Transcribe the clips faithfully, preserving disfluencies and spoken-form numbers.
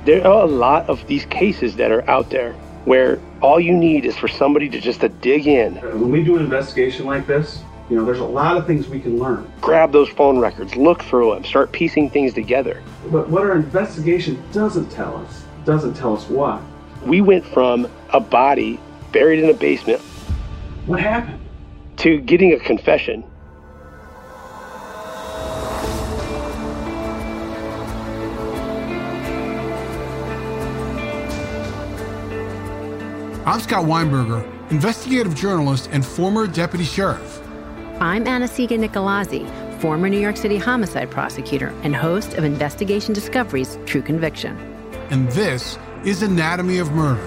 There are a lot of these cases that are out there where all you need is for somebody to just to dig in. When we do an investigation like this, you know, there's a lot of things we can learn. Grab those phone records, look through them, start piecing things together. But what our investigation doesn't tell us, doesn't tell us what. We went from a body buried in a basement. What happened? To getting a confession. I'm Scott Weinberger, investigative journalist and former deputy sheriff. I'm Anna-Sigga Nicolazzi, former New York City homicide prosecutor and host of Investigation Discovery's True Conviction. And this is Anatomy of Murder.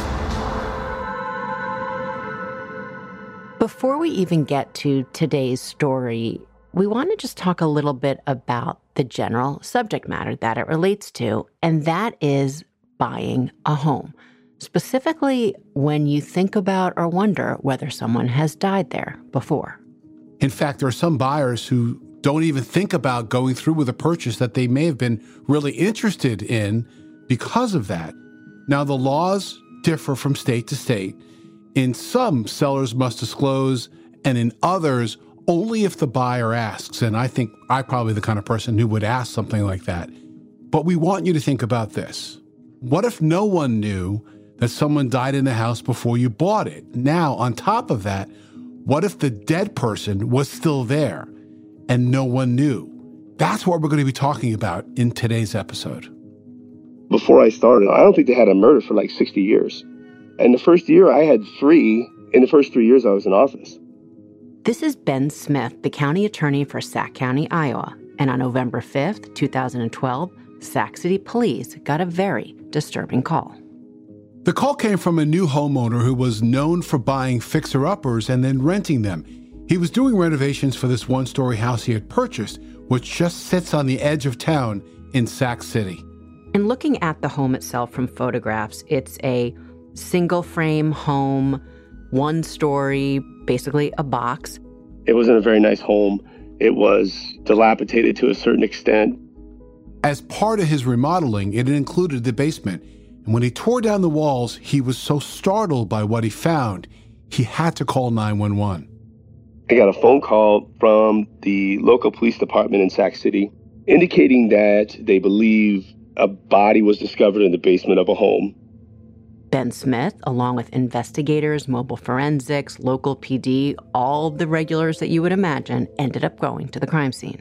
Before we even get to today's story, we want to just talk a little bit about the general subject matter that it relates to, and that is buying a home. Specifically, when you think about or wonder whether someone has died there before. In fact, there are some buyers who don't even think about going through with a purchase that they may have been really interested in because of that. Now, the laws differ from state to state. In some, sellers must disclose, and in others, only if the buyer asks. And I think I'm probably the kind of person who would ask something like that. But we want you to think about this. What if no one knew that someone died in the house before you bought it? Now, on top of that, what if the dead person was still there and no one knew? That's what we're going to be talking about in today's episode. Before I started, I don't think they had a murder for like sixty years. And the first year I had three. In the first three years I was in office. This is Ben Smith, the county attorney for Sac County, Iowa. And on November fifth, two thousand twelve, Sac City Police got a very disturbing call. The call came from a new homeowner who was known for buying fixer-uppers and then renting them. He was doing renovations for this one-story house he had purchased, which just sits on the edge of town in Sac City. And looking at the home itself from photographs, it's a single-frame home, one story, basically a box. It wasn't a very nice home. It was dilapidated to a certain extent. As part of his remodeling, it included the basement. And when he tore down the walls, he was so startled by what he found, he had to call nine one one. I got a phone call from the local police department in Sac City indicating that they believe a body was discovered in the basement of a home. Ben Smith, along with investigators, mobile forensics, local P D, all the regulars that you would imagine, ended up going to the crime scene.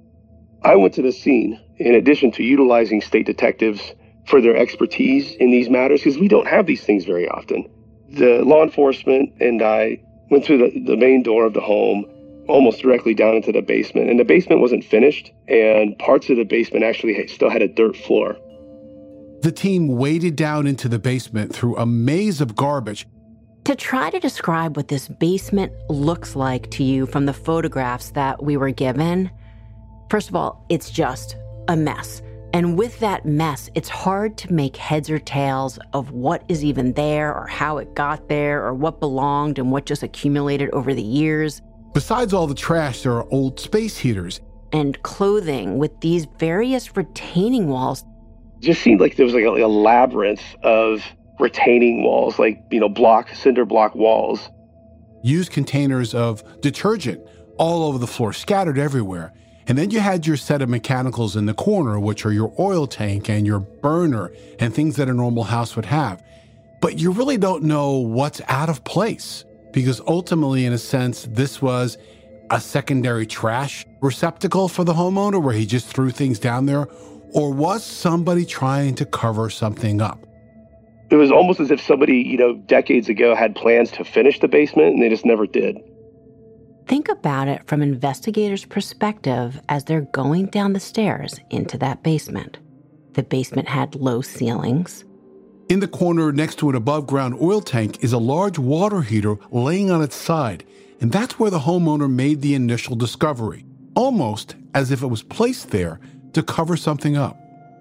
I went to the scene in addition to utilizing state detectives for their expertise in these matters, because we don't have these things very often. The law enforcement and I went through the, the main door of the home, almost directly down into the basement. And the basement wasn't finished, and parts of the basement actually still had a dirt floor. The team waded down into the basement through a maze of garbage. To try to describe what this basement looks like to you from the photographs that we were given, first of all, it's just a mess. And with that mess, it's hard to make heads or tails of what is even there or how it got there or what belonged and what just accumulated over the years. Besides all the trash, there are old space heaters. And clothing with these various retaining walls. It just seemed like there was like a, like a labyrinth of retaining walls, like, you know, block, cinder block walls. Used containers of detergent all over the floor, scattered everywhere. And then you had your set of mechanicals in the corner, which are your oil tank and your burner and things that a normal house would have. But you really don't know what's out of place, because ultimately, in a sense, this was a secondary trash receptacle for the homeowner where he just threw things down there, or was somebody trying to cover something up? It was almost as if somebody, you know, decades ago had plans to finish the basement and they just never did. Think about it from investigators' perspective as they're going down the stairs into that basement. The basement had low ceilings. In the corner next to an above-ground oil tank is a large water heater laying on its side, and that's where the homeowner made the initial discovery, almost as if it was placed there to cover something up.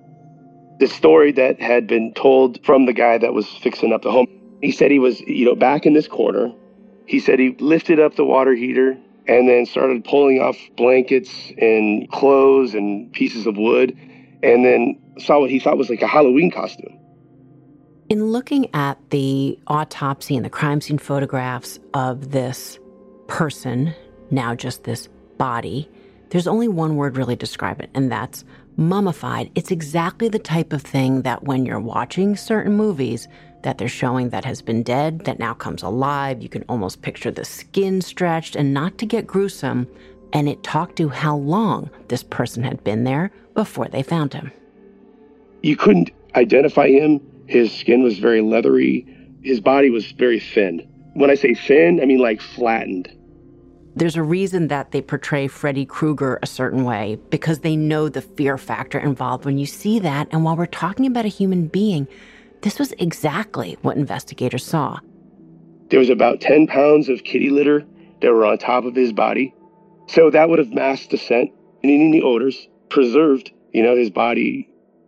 The story that had been told from the guy that was fixing up the home, he said he was, you know, back in this corner. He said he lifted up the water heater and then started pulling off blankets and clothes and pieces of wood. and then saw what he thought was like a Halloween costume. In looking at the autopsy and the crime scene photographs of this person, now just this body, there's only one word really to describe it, and that's mummified. It's exactly the type of thing that when you're watching certain movies that they're showing that has been dead, that now comes alive, you can almost picture the skin stretched, and not to get gruesome, and it talked to how long this person had been there before they found him. You couldn't identify him. His skin was very leathery. His body was very thin. When I say thin, I mean like flattened. There's a reason that they portray Freddy Krueger a certain way, because they know the fear factor involved when you see that. And while we're talking about a human being, this was exactly what investigators saw. There was about ten pounds of kitty litter that were on top of his body. So that would have masked the scent and any odors, preserved, you know, his body.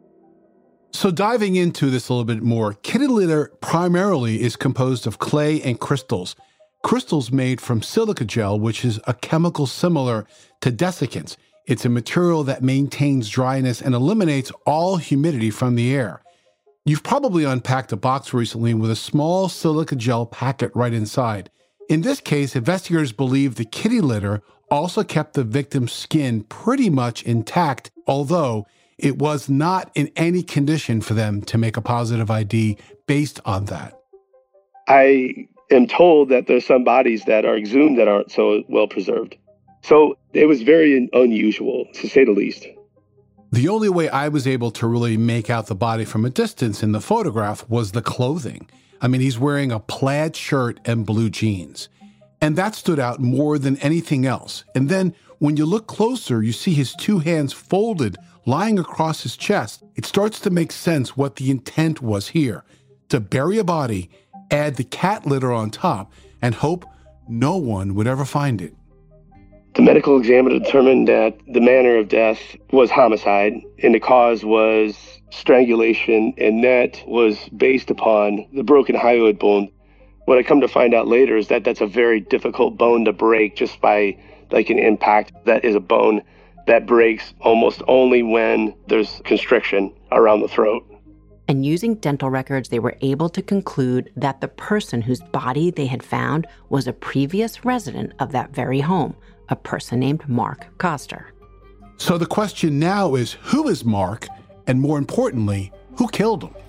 So diving into this a little bit more, kitty litter primarily is composed of clay and crystals. Crystals made from silica gel, which is a chemical similar to desiccants. It's a material that maintains dryness and eliminates all humidity from the air. You've probably unpacked a box recently with a small silica gel packet right inside. In this case, investigators believe the kitty litter also kept the victim's skin pretty much intact, although it was not in any condition for them to make a positive I D based on that. I am told that there's some bodies that are exhumed that aren't so well preserved. So it was very unusual, to say the least. The only way I was able to really make out the body from a distance in the photograph was the clothing. I mean, he's wearing a plaid shirt and blue jeans. And that stood out more than anything else. And then when you look closer, you see his two hands folded, lying across his chest. It starts to make sense what the intent was here: to bury a body, add the cat litter on top, and hope no one would ever find it. The medical examiner determined that the manner of death was homicide, and the cause was strangulation, and that was based upon the broken hyoid bone. What I come to find out later is that that's a very difficult bone to break just by like an impact. That is a bone that breaks almost only when there's constriction around the throat. And using dental records, they were able to conclude that the person whose body they had found was a previous resident of that very home, a person named Mark Koster. So the question now is, who is Mark? And more importantly, who killed him?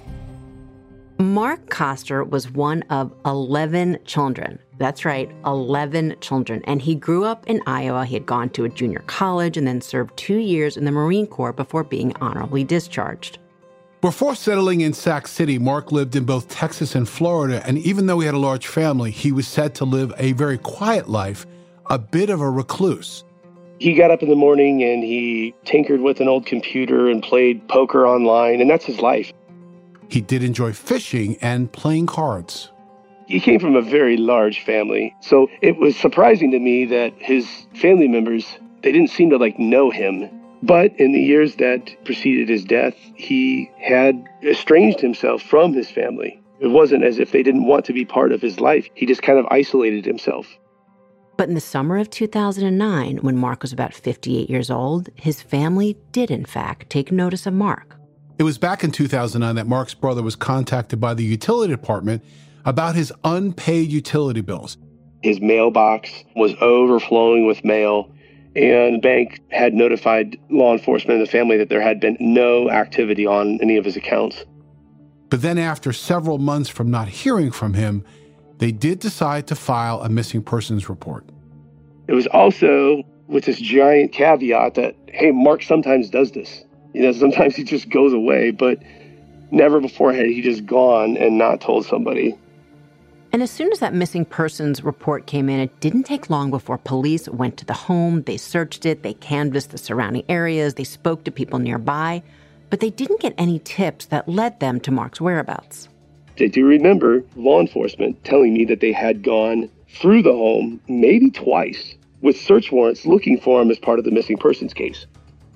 Mark Koster was one of eleven children. That's right, eleven children. And he grew up in Iowa. He had gone to a junior college and then served two years in the Marine Corps before being honorably discharged. Before settling in Sac City, Mark lived in both Texas and Florida. And even though he had a large family, he was said to live a very quiet life, a bit of a recluse. He got up in the morning and he tinkered with an old computer and played poker online, and that's his life. He did enjoy fishing and playing cards. He came from a very large family, so it was surprising to me that his family members, they didn't seem to like know him. But in the years that preceded his death, he had estranged himself from his family. It wasn't as if they didn't want to be part of his life. He just kind of isolated himself. But in the summer of two thousand nine, when Mark was about fifty-eight years old, his family did, in fact, take notice of Mark. It was back in two thousand nine that Mark's brother was contacted by the utility department about his unpaid utility bills. His mailbox was overflowing with mail, and the bank had notified law enforcement and the family that there had been no activity on any of his accounts. But then after several months from not hearing from him, they did decide to file a missing persons report. It was also with this giant caveat that, hey, Mark sometimes does this. You know, sometimes he just goes away, but never before had he just gone and not told somebody. And as soon as that missing persons report came in, it didn't take long before police went to the home. They searched it, they canvassed the surrounding areas, they spoke to people nearby, but they didn't get any tips that led them to Mark's whereabouts. I do remember law enforcement telling me that they had gone through the home maybe twice with search warrants looking for him as part of the missing persons case.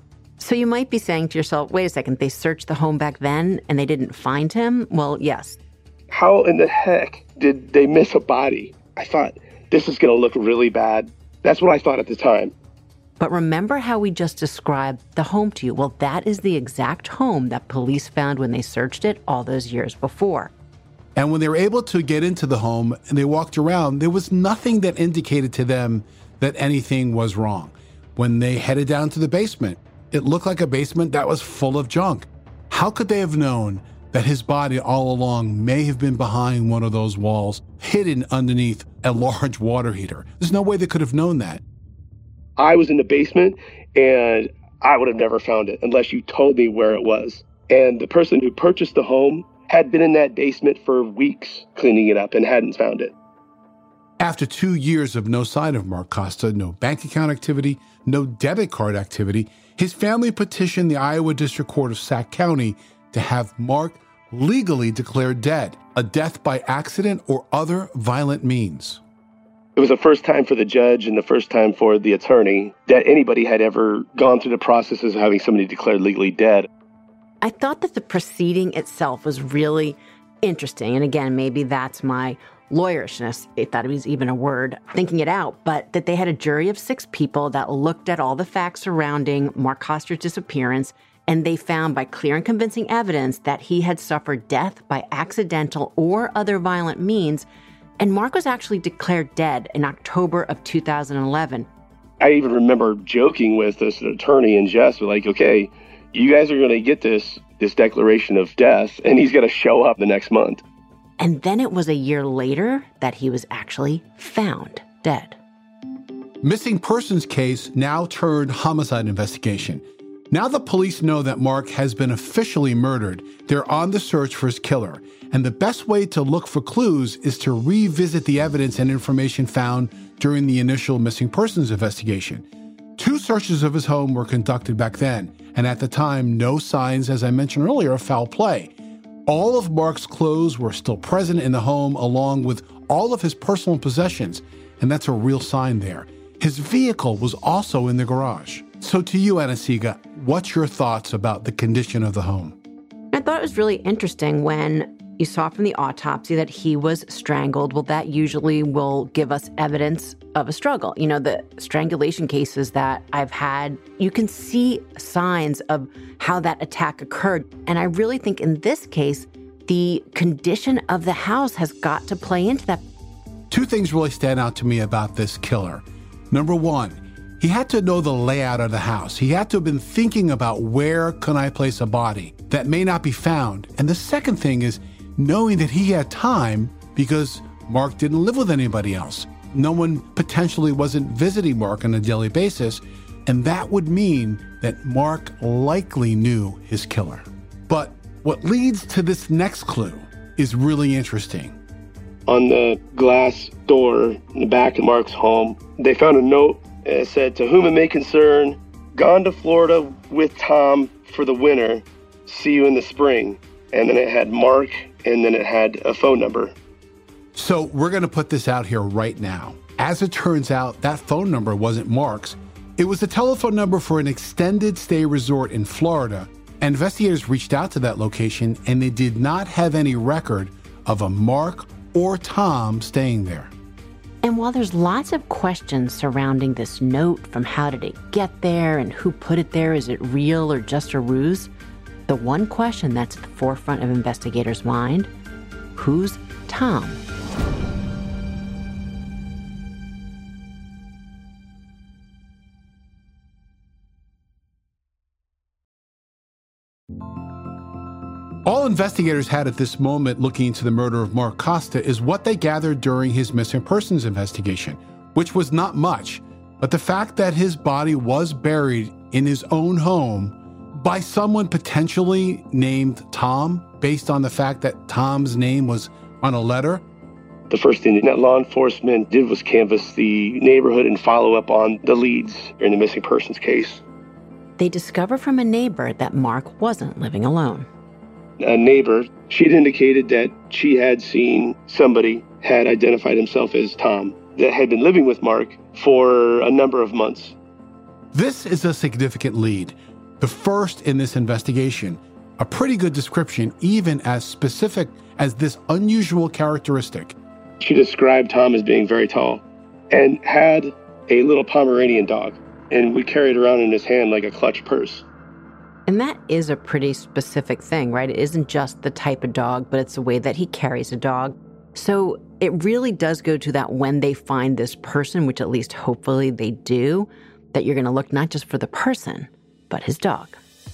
So you might be saying to yourself, wait a second, they searched the home back then and they didn't find him? Well, yes. How in the heck did they miss a body? I thought, this is going to look really bad. That's what I thought at the time. But remember how we just described the home to you? Well, that is the exact home that police found when they searched it all those years before. And when they were able to get into the home and they walked around, there was nothing that indicated to them that anything was wrong. When they headed down to the basement, it looked like a basement that was full of junk. How could they have known that his body all along may have been behind one of those walls, hidden underneath a large water heater? There's no way they could have known that. I was in the basement, and I would have never found it unless you told me where it was. And the person who purchased the home had been in that basement for weeks cleaning it up and hadn't found it. After two years of no sign of Mark Costa, no bank account activity, no debit card activity, his family petitioned the Iowa District Court of Sac County to have Mark legally declared dead, a death by accident or other violent means. It was the first time for the judge and the first time for the attorney that anybody had ever gone through the processes of having somebody declared legally dead. I thought that the proceeding itself was really interesting. And again, maybe that's my lawyerishness, if that was even a word, thinking it out, but that they had a jury of six people that looked at all the facts surrounding Mark Costa's disappearance, and they found by clear and convincing evidence that he had suffered death by accidental or other violent means. And Mark was actually declared dead in October of two thousand eleven. I even remember joking with this attorney and Jess, like, okay, you guys are going to get this this declaration of death, and he's going to show up the next month. And then it was a year later that he was actually found dead. Missing persons case now turned homicide investigation. Now the police know that Mark has been officially murdered. They're on the search for his killer. And the best way to look for clues is to revisit the evidence and information found during the initial missing persons investigation. Two searches of his home were conducted back then, and at the time, no signs, as I mentioned earlier, of foul play. All of Mark's clothes were still present in the home, along with all of his personal possessions, and that's a real sign there. His vehicle was also in the garage. So to you, Anna-Sigga, what's your thoughts about the condition of the home? I thought it was really interesting when you saw from the autopsy that he was strangled. Well, that usually will give us evidence of a struggle. You know, the strangulation cases that I've had, you can see signs of how that attack occurred. And I really think in this case, the condition of the house has got to play into that. Two things really stand out to me about this killer. Number one, he had to know the layout of the house. He had to have been thinking about where can I place a body that may not be found. And the second thing is knowing that he had time because Mark didn't live with anybody else. No one potentially wasn't visiting Mark on a daily basis. And that would mean that Mark likely knew his killer. But what leads to this next clue is really interesting. On the glass door in the back of Mark's home, they found a note. It said, "To whom it may concern, gone to Florida with Tom for the winter. See you in the spring." And then it had Mark, and then it had a phone number. So we're going to put this out here right now. As it turns out, that phone number wasn't Mark's. It was the telephone number for an extended stay resort in Florida. Investigators reached out to that location, and they did not have any record of a Mark or Tom staying there. And while there's lots of questions surrounding this note, from how did it get there and who put it there, is it real or just a ruse? The one question that's at the forefront of investigators' mind, who's Tom? All investigators had at this moment looking into the murder of Mark Costa is what they gathered during his missing persons investigation, which was not much, but the fact that his body was buried in his own home by someone potentially named Tom, based on the fact that Tom's name was on a letter. The first thing that law enforcement did was canvass the neighborhood and follow up on the leads in the missing persons case. They discovered from a neighbor that Mark wasn't living alone. A neighbor, she'd indicated that she had seen somebody had identified himself as Tom that had been living with Mark for a number of months. This is a significant lead, the first in this investigation, a pretty good description, even as specific as this unusual characteristic. She described Tom as being very tall and had a little Pomeranian dog. and would carry it around in his hand like a clutch purse. And that is a pretty specific thing, right? It isn't just the type of dog, but it's the way that he carries a dog. So it really does go to that when they find this person, which at least hopefully they do, that you're going to look not just for the person, but his dog.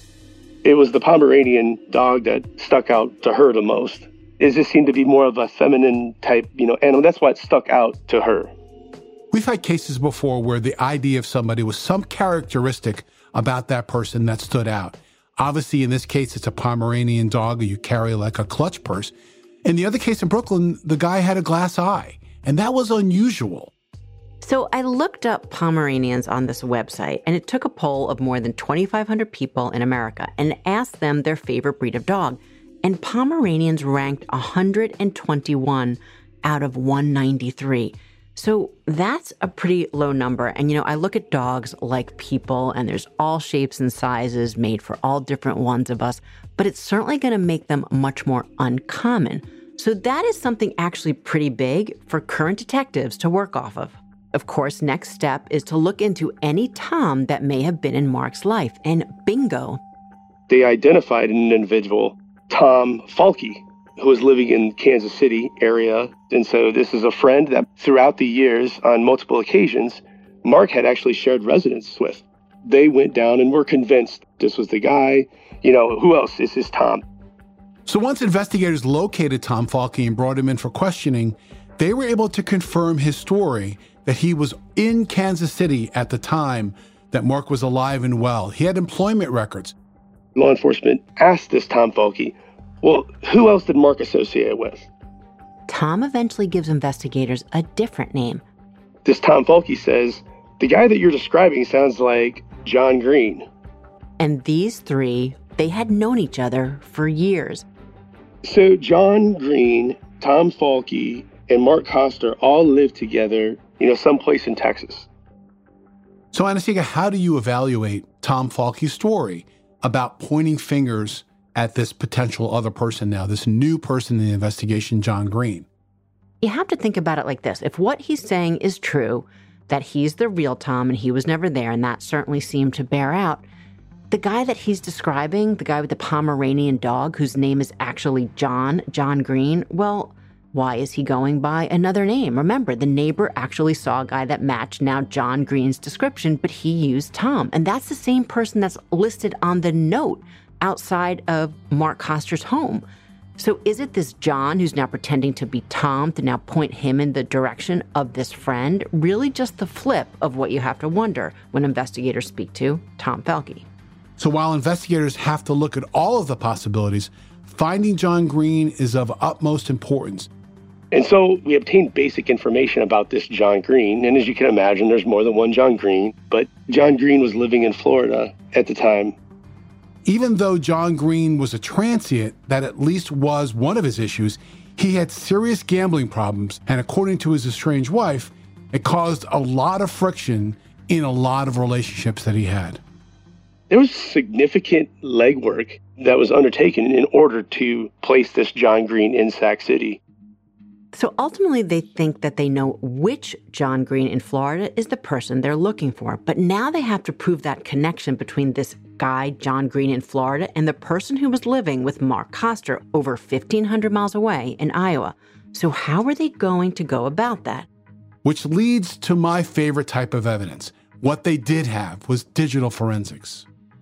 It was the Pomeranian dog that stuck out to her the most. It just seemed to be more of a feminine type, you know, animal. That's why it stuck out to her. We've had cases before where the idea of somebody was some characteristic about that person that stood out. Obviously, in this case, it's a Pomeranian dog you carry like a clutch purse. In the other case in Brooklyn, the guy had a glass eye, and that was unusual. So I looked up Pomeranians on this website, and it took a poll of more than twenty-five hundred people in America and asked them their favorite breed of dog. And Pomeranians ranked one hundred twenty-one out of one hundred ninety-three. So that's a pretty low number. And, you know, I look at dogs like people, and there's all shapes and sizes made for all different ones of us, but it's certainly going to make them much more uncommon. So that is something actually pretty big for current detectives to work off of. Of course, next step is to look into any Tom that may have been in Mark's life. And bingo. They identified an individual, Tom Falke, who was living in Kansas City area. And so this is a friend that throughout the years, on multiple occasions, Mark had actually shared residence with. They went down and were convinced this was the guy. You know, who else is this Tom? So once investigators located Tom Falke and brought him in for questioning, they were able to confirm his story that he was in Kansas City at the time that Mark was alive and well. He had employment records. Law enforcement asked this Tom Falke, well, who else did Mark associate with? Tom eventually gives investigators a different name. This Tom Falke says, the guy that you're describing sounds like John Green. And these three, they had known each other for years. So John Green, Tom Falke, and Mark Koster all lived together, you know, someplace in Texas. So, Anna-Sigga, how do you evaluate Tom Falke's story about pointing fingers at this potential other person now, this new person in the investigation, John Green? You have to think about it like this. If what he's saying is true, that he's the real Tom and he was never there, and that certainly seemed to bear out, the guy that he's describing, the guy with the Pomeranian dog, whose name is actually John, John Green, well, why is he going by another name? Remember, the neighbor actually saw a guy that matched now John Green's description, but he used Tom. And that's the same person that's listed on the note outside of Mark Koster's home. So is it this John who's now pretending to be Tom to now point him in the direction of this friend? Really just the flip of what you have to wonder when investigators speak to Tom Falke. So while investigators have to look at all of the possibilities, finding John Green is of utmost importance. And so we obtained basic information about this John Green. And as you can imagine, there's more than one John Green. But John Green was living in Florida at the time. Even though John Green was a transient, that at least was one of his issues, he had serious gambling problems. And according to his estranged wife, it caused a lot of friction in a lot of relationships that he had. There was significant legwork that was undertaken in order to place this John Green in Sac City. So ultimately, they think that they know which John Green in Florida is the person they're looking for. But now they have to prove that connection between this guy, John Green in Florida, and the person who was living with Mark Koster over fifteen hundred miles away in Iowa. So how are they going to go about that? Which leads to my favorite type of evidence. What they did have was digital forensics.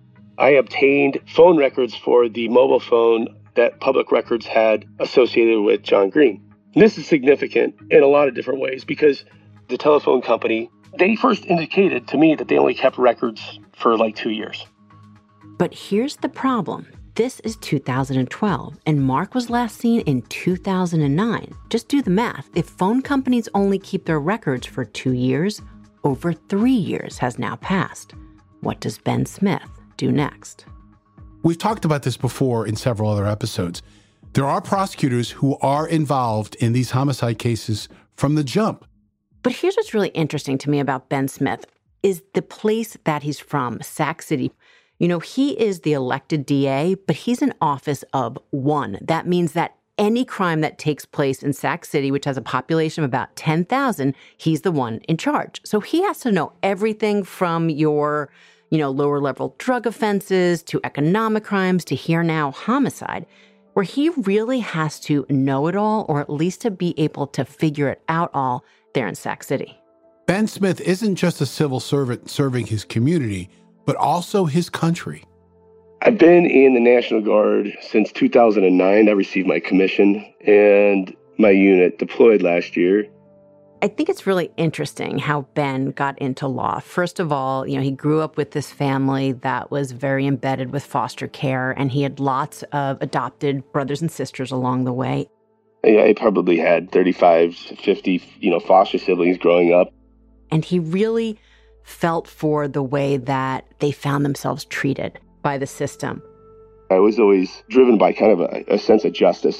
I obtained phone records for the mobile phone that Public Records had associated with John Green. And this is significant in a lot of different ways because the telephone company, they first indicated to me that they only kept records for like two years. But here's the problem. This is two thousand twelve, and Mark was last seen in two thousand nine. Just do the math. If phone companies only keep their records for two years, over three years has now passed. What does Ben Smith do next? We've talked about this before in several other episodes. There are prosecutors who are involved in these homicide cases from the jump. But here's what's really interesting to me about Ben Smith is the place that he's from, Sac City. You know, he is the elected D A, but he's an office of one. That means that any crime that takes place in Sac City, which has a population of about ten thousand, he's the one in charge. So he has to know everything from your, you know, lower level drug offenses to economic crimes to here now homicide, where he really has to know it all, or at least to be able to figure it out all there in Sac City. Ben Smith isn't just a civil servant serving his community, but also his country. I've been in the National Guard since two thousand nine. I received my commission, and my unit deployed last year. I think it's really interesting how Ben got into law. First of all, you know, he grew up with this family that was very embedded with foster care, and he had lots of adopted brothers and sisters along the way. Yeah, I probably had thirty-five, fifty, you know, foster siblings growing up. And he really felt for the way that they found themselves treated by the system. I was always driven by kind of a, a sense of justice.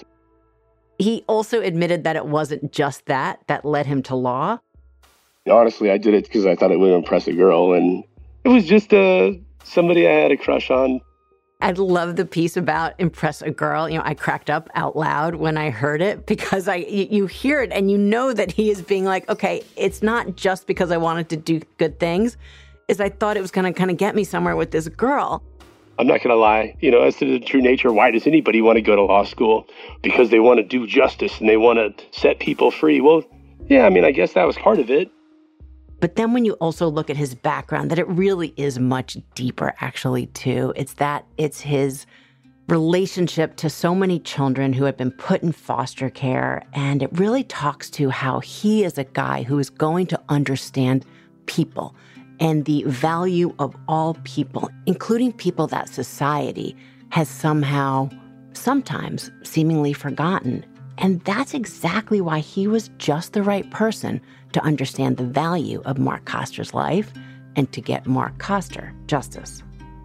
He also admitted that it wasn't just that that led him to law. Honestly, I did it because I thought it would impress a girl, and it was just uh, somebody I had a crush on. I love the piece about impress a girl. You know, I cracked up out loud when I heard it because I you, you hear it and you know that he is being like, okay, it's not just because I wanted to do good things, is I thought it was going to kind of get me somewhere with this girl. I'm not going to lie, you know, as to the true nature, why does anybody want to go to law school? Because they want to do justice and they want to set people free. Well, yeah, I mean, I guess that was part of it. But then when you also look at his background, that it really is much deeper, actually, too. It's that it's his relationship to so many children who had been put in foster care. And it really talks to how he is a guy who is going to understand people and the value of all people, including people that society has somehow, sometimes seemingly forgotten. And that's exactly why he was just the right person to understand the value of Mark Koster's life and to get Mark Koster justice.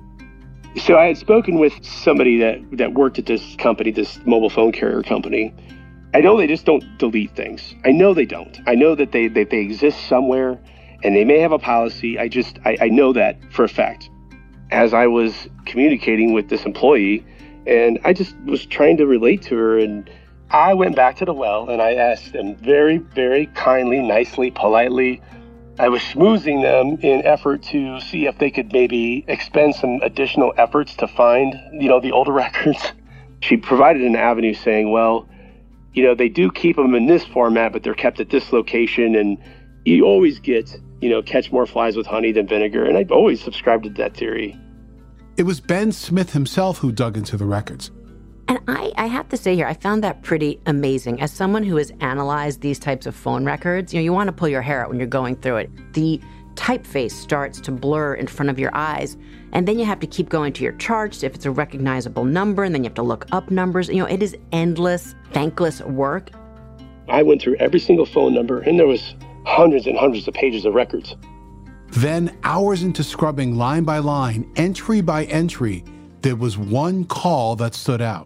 So I had spoken with somebody that, that worked at this company, this mobile phone carrier company. I know they just don't delete things. I know they don't. I know that they, that they exist somewhere and they may have a policy. I just, I, I know that for a fact. As I was communicating with this employee, and I just was trying to relate to her, and I went back to the well and I asked them very, very kindly, nicely, politely. I was schmoozing them in effort to see if they could maybe expend some additional efforts to find, you know, the older records. She provided an avenue saying, well, you know, they do keep them in this format, but they're kept at this location, and you always get, you know, catch more flies with honey than vinegar. And I've always subscribed to that theory. It was Ben Smith himself who dug into the records. And I, I have to say here, I found that pretty amazing. As someone who has analyzed these types of phone records, you know, you want to pull your hair out when you're going through it. The typeface starts to blur in front of your eyes, and then you have to keep going to your charts if it's a recognizable number, and then you have to look up numbers. You know, it is endless, thankless work. I went through every single phone number, and there was hundreds and hundreds of pages of records. Then, hours into scrubbing line by line, entry by entry, there was one call that stood out.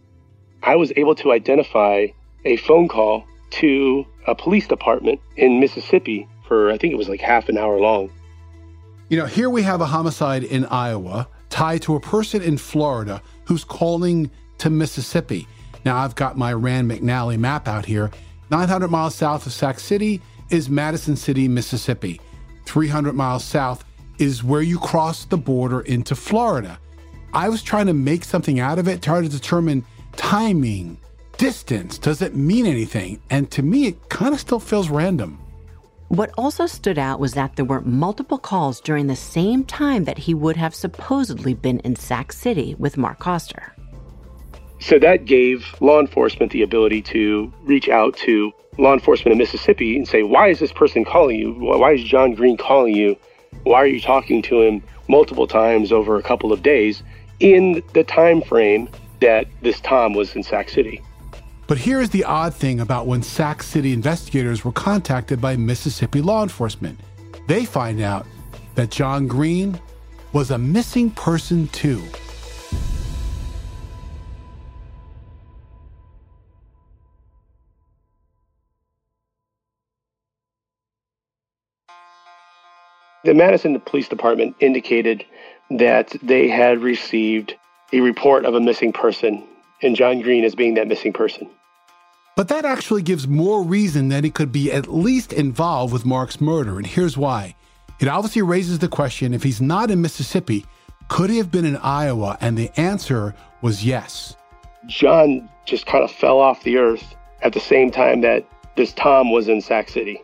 I was able to identify a phone call to a police department in Mississippi for, I think it was like half an hour long. You know, here we have a homicide in Iowa tied to a person in Florida who's calling to Mississippi. Now, I've got my Rand McNally map out here. nine hundred miles south of Sac City is Madison City, Mississippi. three hundred miles south is where you cross the border into Florida. I was trying to make something out of it, trying to determine timing, distance. Does it mean anything? And to me, it kind of still feels random. What also stood out was that there were multiple calls during the same time that he would have supposedly been in Sac City with Mark Koster. So that gave law enforcement the ability to reach out to law enforcement in Mississippi and say, why is this person calling you? Why is John Green calling you? Why are you talking to him multiple times over a couple of days in the time frame that this Tom was in Sac City? But here's the odd thing about when Sac City investigators were contacted by Mississippi law enforcement. They find out that John Green was a missing person too. The Madison Police Department indicated that they had received a report of a missing person and John Green as being that missing person. But that actually gives more reason that he could be at least involved with Mark's murder, and here's why. It obviously raises the question, if he's not in Mississippi, could he have been in Iowa? And the answer was yes. John just kind of fell off the earth at the same time that this Tom was in Sac City.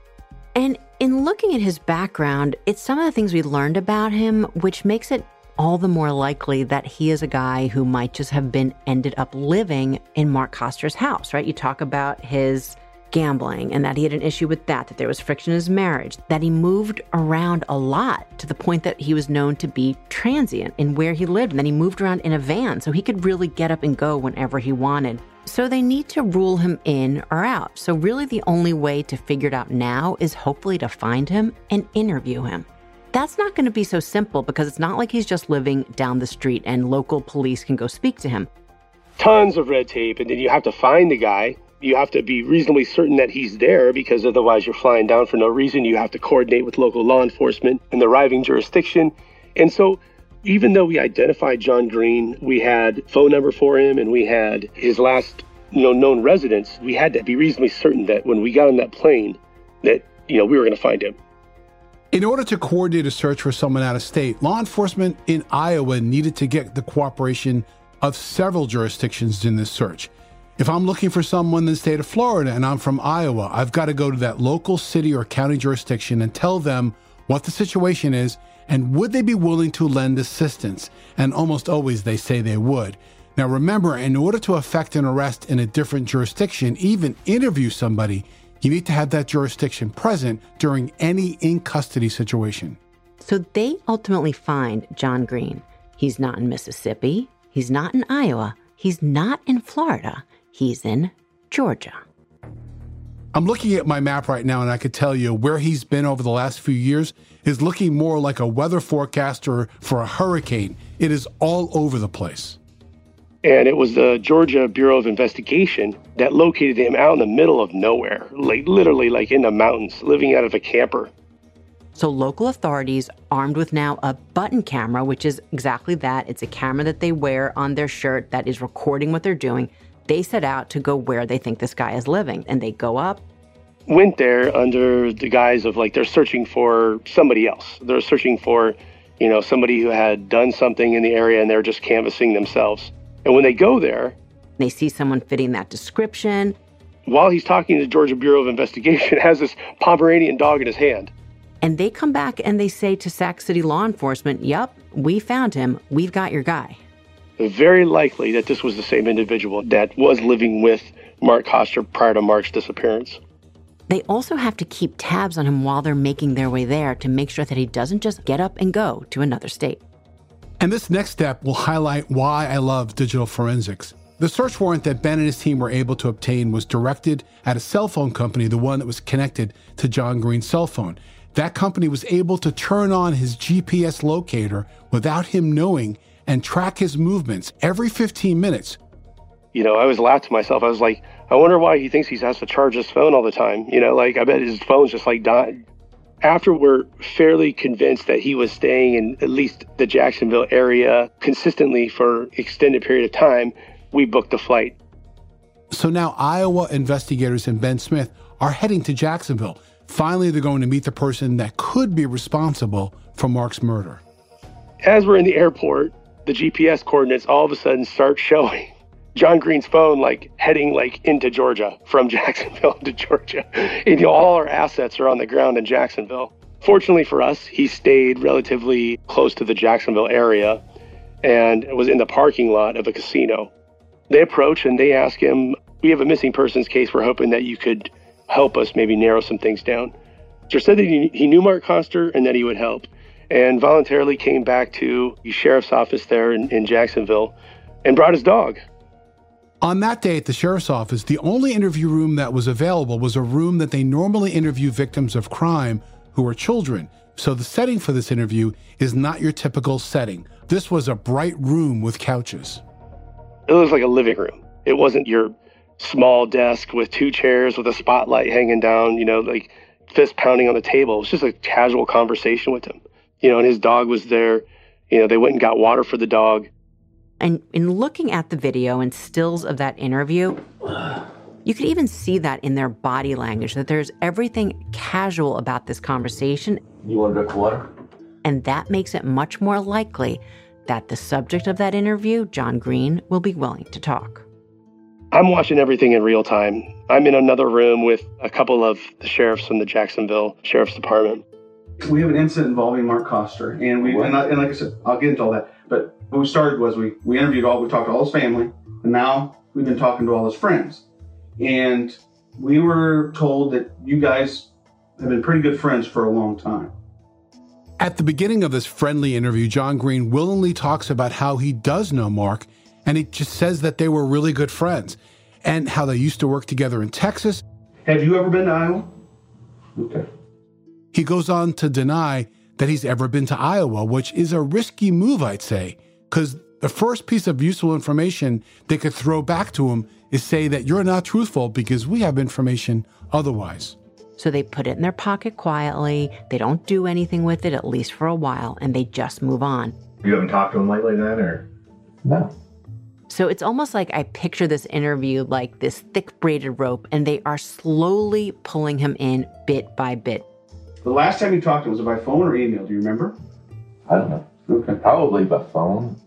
And in looking at his background, it's some of the things we learned about him, which makes it all the more likely that he is a guy who might just have been ended up living in Mark Koster's house, right? You talk about his gambling and that he had an issue with that, that there was friction in his marriage, that he moved around a lot to the point that he was known to be transient in where he lived. And then he moved around in a van so he could really get up and go whenever he wanted. So they need to rule him in or out. So really the only way to figure it out now is hopefully to find him and interview him. That's not going to be so simple because it's not like he's just living down the street and local police can go speak to him. Tons of red tape, and then you have to find the guy. You have to be reasonably certain that he's there because otherwise you're flying down for no reason. You have to coordinate with local law enforcement in the arriving jurisdiction. And so even though we identified John Green, we had phone number for him and we had his last you know, known residence, we had to be reasonably certain that when we got on that plane that you know we were going to find him. In order to coordinate a search for someone out of state, law enforcement in Iowa needed to get the cooperation of several jurisdictions in this search. If I'm looking for someone in the state of Florida and I'm from Iowa, I've got to go to that local city or county jurisdiction and tell them what the situation is and would they be willing to lend assistance. And almost always they say they would. Now remember, in order to effect an arrest in a different jurisdiction, even interview somebody, you need to have that jurisdiction present during any in-custody situation. So they ultimately find John Green. He's not in Mississippi. He's not in Iowa. He's not in Florida. He's in Georgia. I'm looking at my map right now, and I could tell you where he's been over the last few years is looking more like a weather forecaster for a hurricane. It is all over the place. And it was the Georgia Bureau of Investigation that located him out in the middle of nowhere, like literally like in the mountains, living out of a camper. So local authorities, armed with now a button camera, which is exactly that. It's a camera that they wear on their shirt that is recording what they're doing. They set out to go where they think this guy is living, and they go up. Went there under the guise of like they're searching for somebody else. They're searching for, you know, somebody who had done something in the area and they're just canvassing themselves. And when they go there, they see someone fitting that description. While he's talking to the Georgia Bureau of Investigation, has this Pomeranian dog in his hand. And they come back and they say to Sac City law enforcement, yep, we found him. We've got your guy. Very likely that this was the same individual that was living with Mark Koster prior to Mark's disappearance. They also have to keep tabs on him while they're making their way there to make sure that he doesn't just get up and go to another state. And this next step will highlight why I love digital forensics. The search warrant that Ben and his team were able to obtain was directed at a cell phone company, the one that was connected to John Green's cell phone. That company was able to turn on his G P S locator without him knowing and track his movements every fifteen minutes. You know, I was laughed to myself. I was like, I wonder why he thinks he has to charge his phone all the time. You know, like I bet his phone's just like dying. After we're fairly convinced that he was staying in at least the Jacksonville area consistently for an extended period of time, we booked the flight. So now Iowa investigators and Ben Smith are heading to Jacksonville. Finally, they're going to meet the person that could be responsible for Mark's murder. As we're in the airport, the G P S coordinates all of a sudden start showing John Green's phone like heading like into Georgia, from Jacksonville to Georgia. And, you know, all our assets are on the ground in Jacksonville. Fortunately for us, he stayed relatively close to the Jacksonville area and was in the parking lot of a casino. They approach and they ask him, we have a missing persons case. We're hoping that you could help us maybe narrow some things down. Just said that he, he knew Mark Koster and that he would help, and voluntarily came back to the sheriff's office there in, in Jacksonville and brought his dog. On that day at the sheriff's office, the only interview room that was available was a room that they normally interview victims of crime who are children. So the setting for this interview is not your typical setting. This was a bright room with couches. It was like a living room. It wasn't your small desk with two chairs with a spotlight hanging down, you know, like fist pounding on the table. It was just a casual conversation with him. You know, and his dog was there. You know, they went and got water for the dog. And in looking at the video and stills of that interview, you could even see that in their body language, that there's everything casual about this conversation. You want a drink of water? And that makes it much more likely that the subject of that interview, John Green, will be willing to talk. I'm watching everything in real time. I'm in another room with a couple of the sheriffs from the Jacksonville Sheriff's Department. We have an incident involving Mark Koster, and we and, I, and like I said, I'll get into all that. But what we started was we we interviewed all, we talked to all his family, and now we've been talking to all his friends. And we were told that you guys have been pretty good friends for a long time. At the beginning of this friendly interview, John Green willingly talks about how he does know Mark, and he just says that they were really good friends, and how they used to work together in Texas. Have you ever been to Iowa? Okay. He goes on to deny that he's ever been to Iowa, which is a risky move, I'd say, because the first piece of useful information they could throw back to him is say that you're not truthful because we have information otherwise. So they put it in their pocket quietly. They don't do anything with it, at least for a while, and they just move on. You haven't talked to him lately then, or? No. So it's almost like I picture this interview like this thick braided rope, and they are slowly pulling him in bit by bit. The last time you talked to him, was it by phone or email? Do you remember? I don't know. Okay. Probably by phone.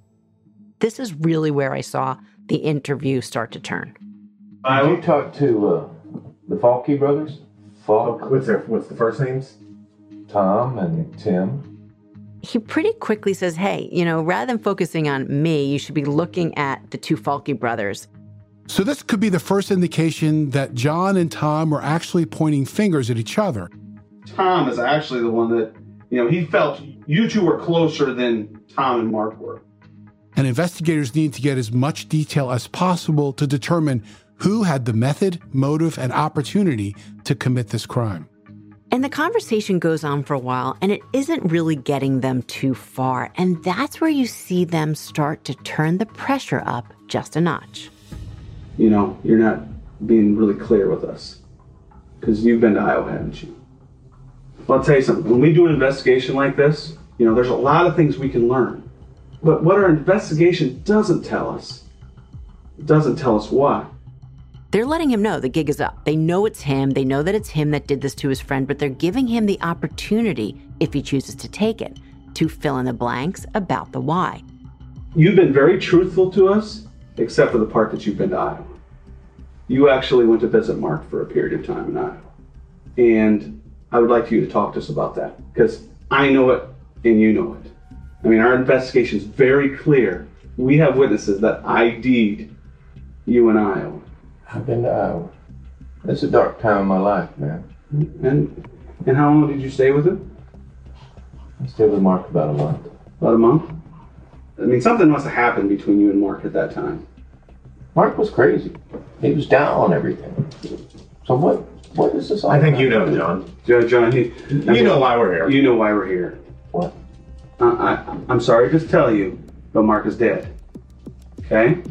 This is really where I saw the interview start to turn. Did you talk to uh, the Falke brothers? Falk. What's their What's the first names? Tom and Tim. He pretty quickly says, hey, you know, rather than focusing on me, you should be looking at the two Falke brothers. So this could be the first indication that John and Tom were actually pointing fingers at each other. Tom is actually the one that, you know, he felt you two were closer than Tom and Mark were. And investigators need to get as much detail as possible to determine who had the method, motive, and opportunity to commit this crime. And the conversation goes on for a while, and it isn't really getting them too far. And that's where you see them start to turn the pressure up just a notch. You know, you're not being really clear with us because you've been to Iowa, haven't you? Well, I'll tell you something. When we do an investigation like this, you know, there's a lot of things we can learn. But what our investigation doesn't tell us, it doesn't tell us what. They're letting him know the gig is up. They know it's him. They know that it's him that did this to his friend, but they're giving him the opportunity, if he chooses to take it, to fill in the blanks about the why. You've been very truthful to us, except for the part that you've been to Iowa. You actually went to visit Mark for a period of time in Iowa. And I would like you to talk to us about that, because I know it and you know it. I mean, our investigation is very clear. We have witnesses that I D'd you in Iowa. I've been to Iowa. It's a dark time in my life, man. And and how long did you stay with him? I stayed with Mark about a month. About a month? I mean, something must have happened between you and Mark at that time. Mark was crazy. He was down on everything. So what? What is this all I think about? you know, John. John, John he, You know why we're here. You know why we're here. What? I, I, I'm sorry to tell you, but Mark is dead. Okay?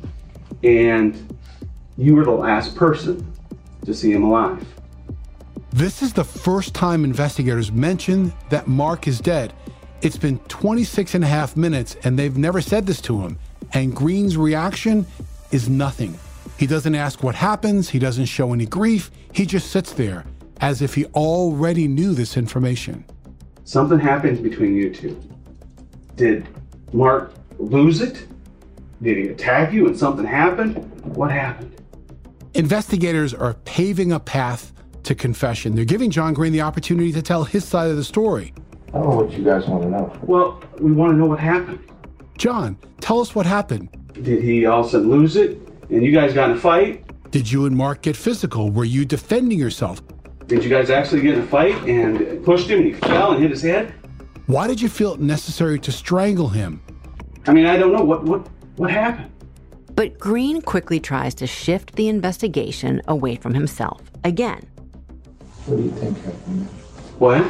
And you were the last person to see him alive. This is the first time investigators mention that Mark is dead. It's been twenty-six and a half minutes, and they've never said this to him. And Green's reaction is nothing. He doesn't ask what happens. He doesn't show any grief. He just sits there as if he already knew this information. Something happened between you two. Did Mark lose it? Did he attack you and something happened? What happened? Investigators are paving a path to confession. They're giving John Green the opportunity to tell his side of the story. I don't know what you guys want to know. Well, we want to know what happened. John, tell us what happened. Did he all of a sudden lose it and you guys got in a fight? Did you and Mark get physical? Were you defending yourself? Did you guys actually get in a fight and pushed him and he fell and hit his head? Why did you feel it necessary to strangle him? I mean, I don't know. What what what happened? But Green quickly tries to shift the investigation away from himself again. What do you think happened? What?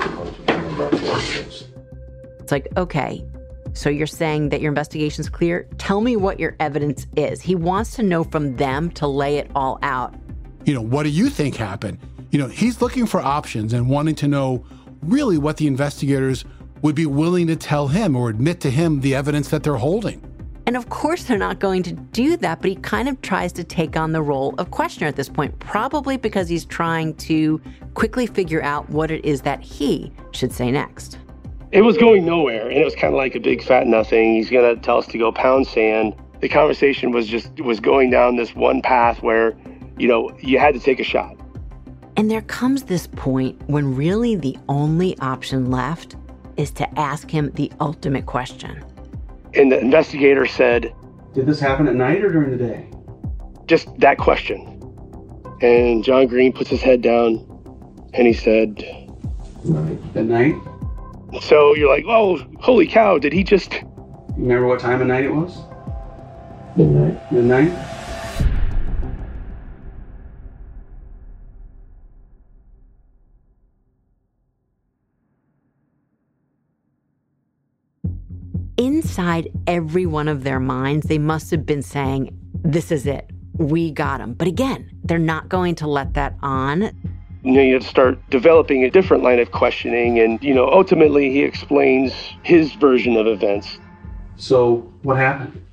It's like, okay, so you're saying that your investigation's clear? Tell me what your evidence is. He wants to know from them to lay it all out. You know, what do you think happened? You know, he's looking for options and wanting to know really what the investigators would be willing to tell him or admit to him the evidence that they're holding. And of course they're not going to do that, but he kind of tries to take on the role of questioner at this point, probably because he's trying to quickly figure out what it is that he should say next. It was going nowhere, and it was kind of like a big fat nothing. He's going to tell us to go pound sand. The conversation was just was going down this one path where, you know, you had to take a shot. And there comes this point when really the only option left is to ask him the ultimate question. And the investigator said, Did this happen at night or during the day? Just that question. And John Green puts his head down and he said, Night. At night? So you're like, oh, holy cow, did he just... You remember what time of night it was? Midnight. Midnight? Inside every one of their minds, they must have been saying, this is it. We got him. But again, they're not going to let that on. You know, you have to start developing a different line of questioning. And, you know, ultimately he explains his version of events. So what happened?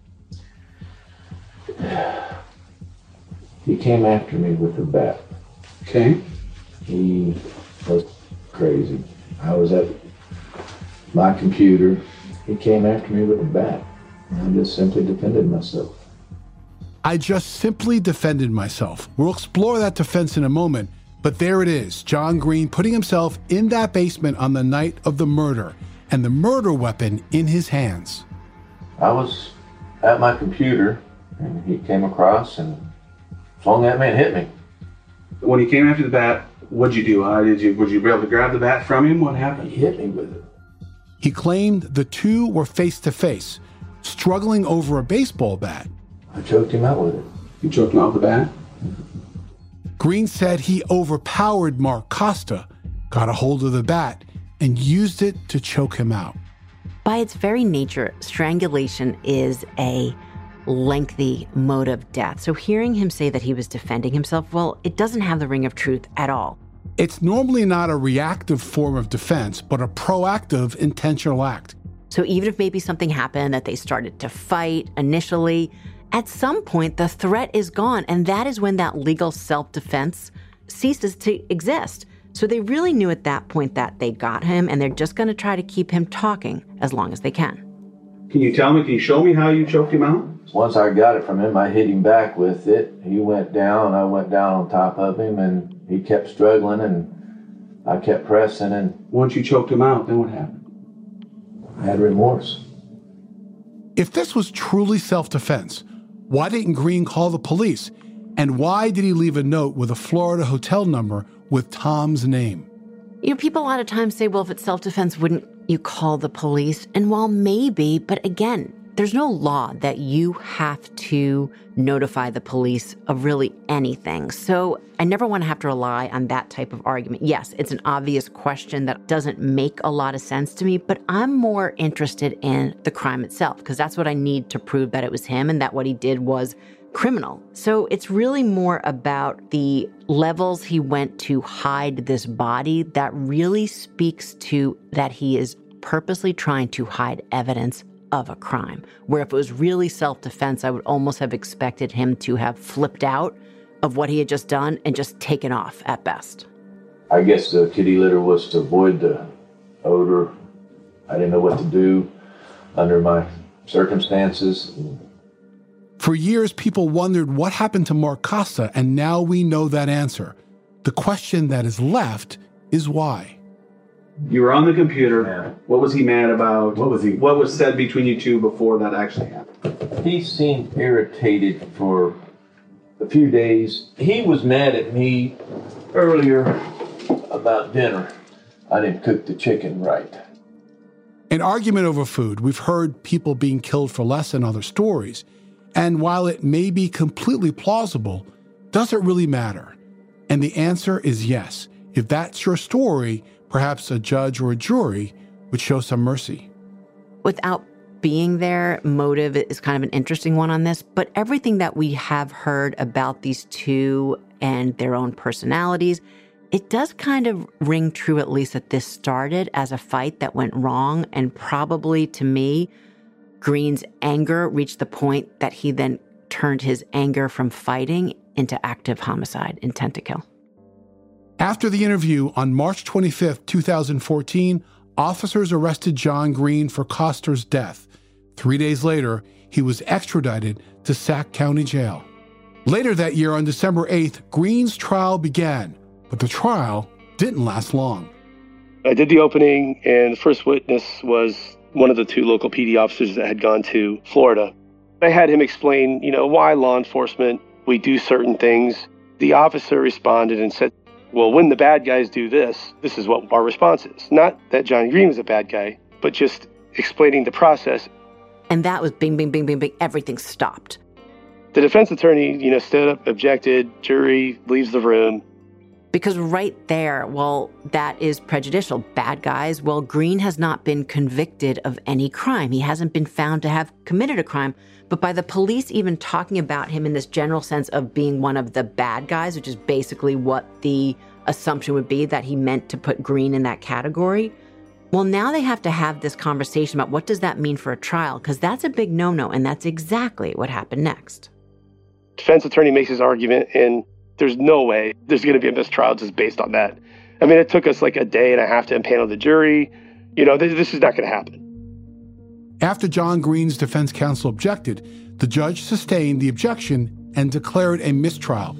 He came after me with a bat. Okay. He was crazy. I was at my computer. He came after me with a bat. I just simply defended myself. I just simply defended myself. We'll explore that defense in a moment, but there it is, John Green putting himself in that basement on the night of the murder, and the murder weapon in his hands. I was at my computer, and he came across and flung at me and hit me. When he came after the bat, what'd you do? How did you, would you be able to grab the bat from him? What happened? He hit me with it. He claimed the two were face-to-face, struggling over a baseball bat. I choked him out with it. You choked him out with the bat? Green said he overpowered Mark Costa, got a hold of the bat, and used it to choke him out. By its very nature, strangulation is a lengthy mode of death. So hearing him say that he was defending himself, well, it doesn't have the ring of truth at all. It's normally not a reactive form of defense, but a proactive intentional act. So even if maybe something happened that they started to fight initially, at some point the threat is gone, and that is when that legal self-defense ceases to exist. So they really knew at that point that they got him, and they're just going to try to keep him talking as long as they can. Can you tell me, can you show me how you choked him out? Once I got it from him, I hit him back with it. He went down, I went down on top of him, and he kept struggling, and I kept pressing, and Once you choked him out, then what happened? I had remorse. If this was truly self-defense, why didn't Green call the police? And why did he leave a note with a Florida hotel number with Tom's name? You know, people a lot of times say, well, if it's self-defense, wouldn't you call the police? And while maybe, but again, there's no law that you have to notify the police of really anything. So I never want to have to rely on that type of argument. Yes, it's an obvious question that doesn't make a lot of sense to me, but I'm more interested in the crime itself, because that's what I need to prove that it was him and that what he did was criminal. So it's really more about the levels he went to hide this body that really speaks to that he is purposely trying to hide evidence of a crime, where if it was really self-defense, I would almost have expected him to have flipped out of what he had just done and just taken off at best. I guess the kitty litter was to avoid the odor. I didn't know what to do under my circumstances. For years, people wondered what happened to Mark Costa, and now we know that answer. The question that is left is why. You were on the computer. Yeah. What was he mad about? What was he- What was said between you two before that actually happened? He seemed irritated for a few days. He was mad at me earlier about dinner. I didn't cook the chicken right. An argument over food. We've heard people being killed for less in other stories. And while it may be completely plausible, does it really matter? And the answer is yes. If that's your story, perhaps a judge or a jury would show some mercy. Without being there, motive is kind of an interesting one on this, but everything that we have heard about these two and their own personalities, it does kind of ring true, at least that this started as a fight that went wrong, and probably to me Green's anger reached the point that he then turned his anger from fighting into active homicide, intent to kill. After the interview on March twenty-fifth, twenty fourteen, officers arrested John Green for Koster's death. Three days later, he was extradited to Sac County Jail. Later that year, on December eighth, Green's trial began, but the trial didn't last long. I did the opening, and the first witness was one of the two local P D officers that had gone to Florida. I had him explain, you know, why law enforcement, we do certain things. The officer responded and said, well, when the bad guys do this, this is what our response is. Not that John Green was a bad guy, but just explaining the process. And that was bing, bing, bing, bing, bing. Everything stopped. The defense attorney, you know, stood up, objected, jury leaves the room. Because right there, well, that is prejudicial. Bad guys, well, Green has not been convicted of any crime. He hasn't been found to have committed a crime. But by the police even talking about him in this general sense of being one of the bad guys, which is basically what the assumption would be, that he meant to put Green in that category. Well, now they have to have this conversation about what does that mean for a trial? Because that's a big no-no, and that's exactly what happened next. Defense attorney makes his argument, and there's no way there's going to be a mistrial just based on that. I mean, it took us like a day and a half to impanel the jury. You know, this, this is not going to happen. After John Green's defense counsel objected, the judge sustained the objection and declared a mistrial.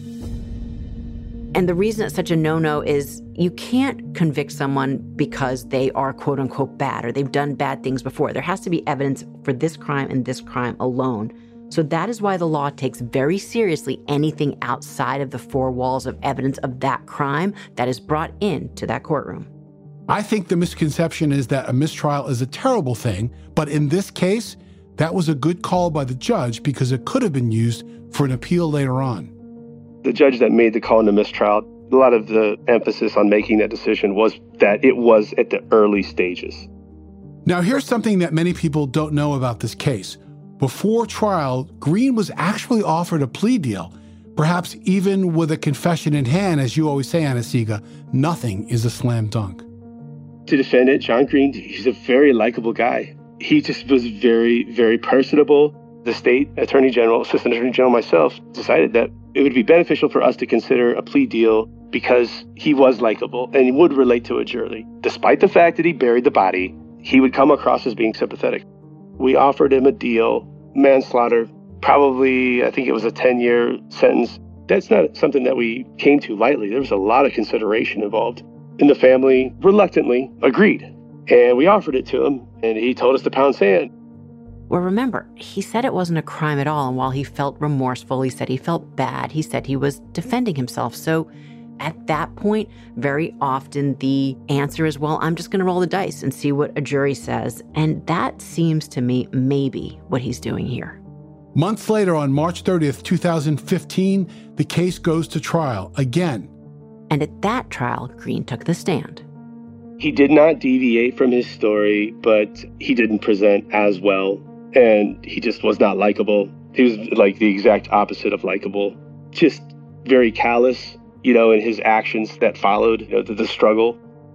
And the reason it's such a no-no is you can't convict someone because they are quote-unquote bad or they've done bad things before. There has to be evidence for this crime and this crime alone. So that is why the law takes very seriously anything outside of the four walls of evidence of that crime that is brought into that courtroom. I think the misconception is that a mistrial is a terrible thing, but in this case, that was a good call by the judge because it could have been used for an appeal later on. The judge that made the call in the mistrial, a lot of the emphasis on making that decision was that it was at the early stages. Now, here's something that many people don't know about this case. Before trial, Green was actually offered a plea deal, perhaps even with a confession in hand. As you always say, Anna-Sigga, nothing is a slam dunk. To defend it, John Green, he's a very likable guy. He just was very, very personable. The state attorney general, assistant attorney general, myself, decided that it would be beneficial for us to consider a plea deal because he was likable and he would relate to a jury. Despite the fact that he buried the body, he would come across as being sympathetic. We offered him a deal, manslaughter, probably, I think it was a ten-year sentence. That's not something that we came to lightly. There was a lot of consideration involved. And the family reluctantly agreed. And we offered it to him, and he told us to pound sand. Well, remember, he said it wasn't a crime at all, and while he felt remorseful, he said he felt bad, he said he was defending himself. So at that point, very often the answer is, well, I'm just going to roll the dice and see what a jury says. And that seems to me maybe what he's doing here. Months later, on March thirtieth, twenty fifteen, the case goes to trial again. And at that trial, Green took the stand. He did not deviate from his story, but he didn't present as well. And he just was not likable. He was like the exact opposite of likable. Just very callous, you know, in his actions that followed, you know, the, the struggle.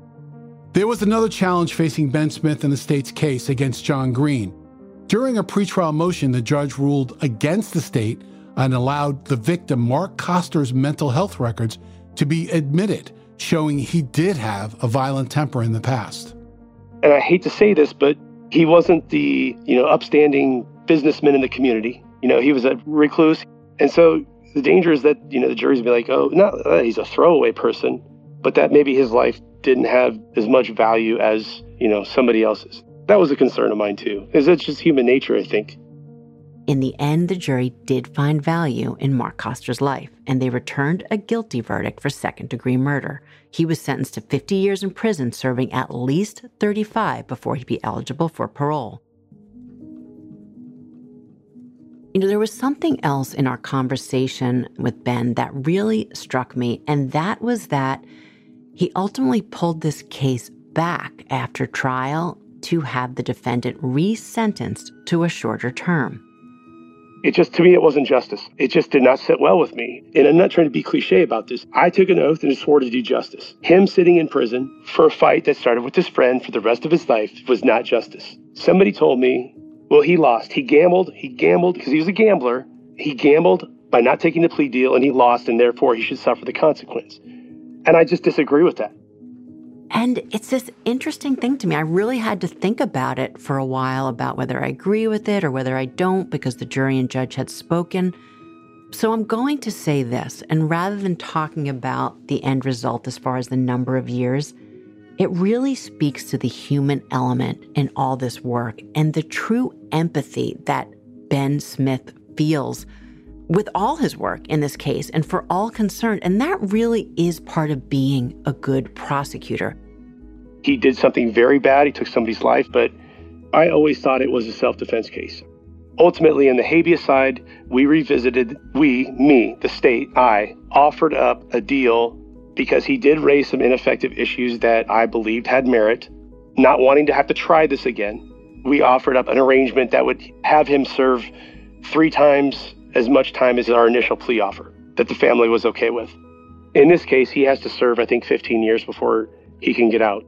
There was another challenge facing Ben Smith in the state's case against John Green. During a pretrial motion, the judge ruled against the state and allowed the victim, Mark Koster's mental health records to be admitted, showing he did have a violent temper in the past. And I hate to say this, but he wasn't the, you know, upstanding businessman in the community. You know, he was a recluse. And so the danger is that, you know, the jury's be like, oh, not that he's a throwaway person, but that maybe his life didn't have as much value as, you know, somebody else's. That was a concern of mine, too. Is it's just human nature, I think. In the end, the jury did find value in Mark Koster's life, and they returned a guilty verdict for second-degree murder. He was sentenced to fifty years in prison, serving at least thirty-five before he'd be eligible for parole. You know, there was something else in our conversation with Ben that really struck me, and that was that he ultimately pulled this case back after trial to have the defendant resentenced to a shorter term. It just, to me, it wasn't justice. It just did not sit well with me. And I'm not trying to be cliche about this. I took an oath and swore to do justice. Him sitting in prison for a fight that started with his friend for the rest of his life was not justice. Somebody told me Well, he lost. He gambled. He gambled because he was a gambler. He gambled by not taking the plea deal, and he lost, and therefore he should suffer the consequence. And I just disagree with that. And it's this interesting thing to me. I really had to think about it for a while about whether I agree with it or whether I don't, because the jury and judge had spoken. So I'm going to say this, and rather than talking about the end result as far as the number of years, it really speaks to the human element in all this work and the true empathy that Ben Smith feels with all his work in this case and for all concerned. And that really is part of being a good prosecutor. He did something very bad. He took somebody's life, but I always thought it was a self-defense case. Ultimately, in the habeas side, we revisited, we, me, the state, I, offered up a deal because he did raise some ineffective issues that I believed had merit, not wanting to have to try this again. We offered up an arrangement that would have him serve three times as much time as our initial plea offer, that the family was okay with. In this case, he has to serve, I think, fifteen years before he can get out.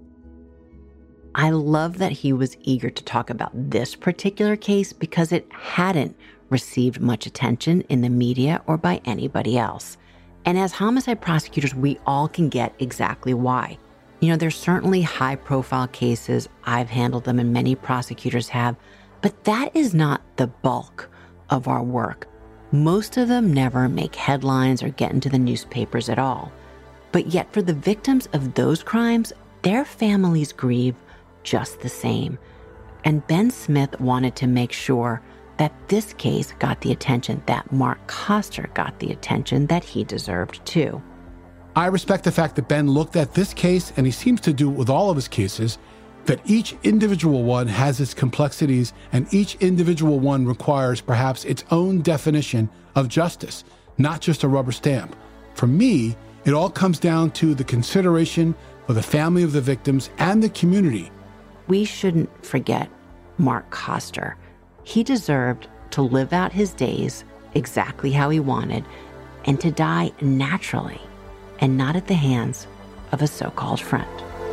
I love that he was eager to talk about this particular case because it hadn't received much attention in the media or by anybody else. And as homicide prosecutors, we all can get exactly why. You know, there's certainly high-profile cases. I've handled them and many prosecutors have. But that is not the bulk of our work. Most of them never make headlines or get into the newspapers at all. But yet for the victims of those crimes, their families grieve just the same. And Ben Smith wanted to make sure that this case got the attention, that Mark Koster got the attention that he deserved too. I respect the fact that Ben looked at this case, and he seems to do it with all of his cases, that each individual one has its complexities and each individual one requires perhaps its own definition of justice, not just a rubber stamp. For me, it all comes down to the consideration for the family of the victims and the community. We shouldn't forget Mark Koster. He deserved to live out his days exactly how he wanted and to die naturally and not at the hands of a so-called friend.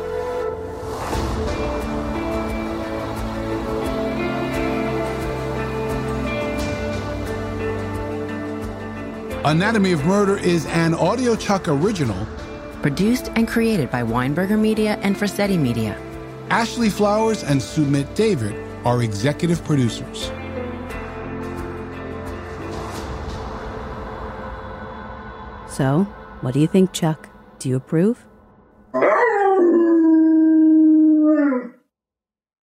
Anatomy of Murder is an AudioChuck original. Produced and created by Weinberger Media and Frasetti Media. Ashley Flowers and Sumit David are executive producers. So, what do you think, Chuck? Do you approve?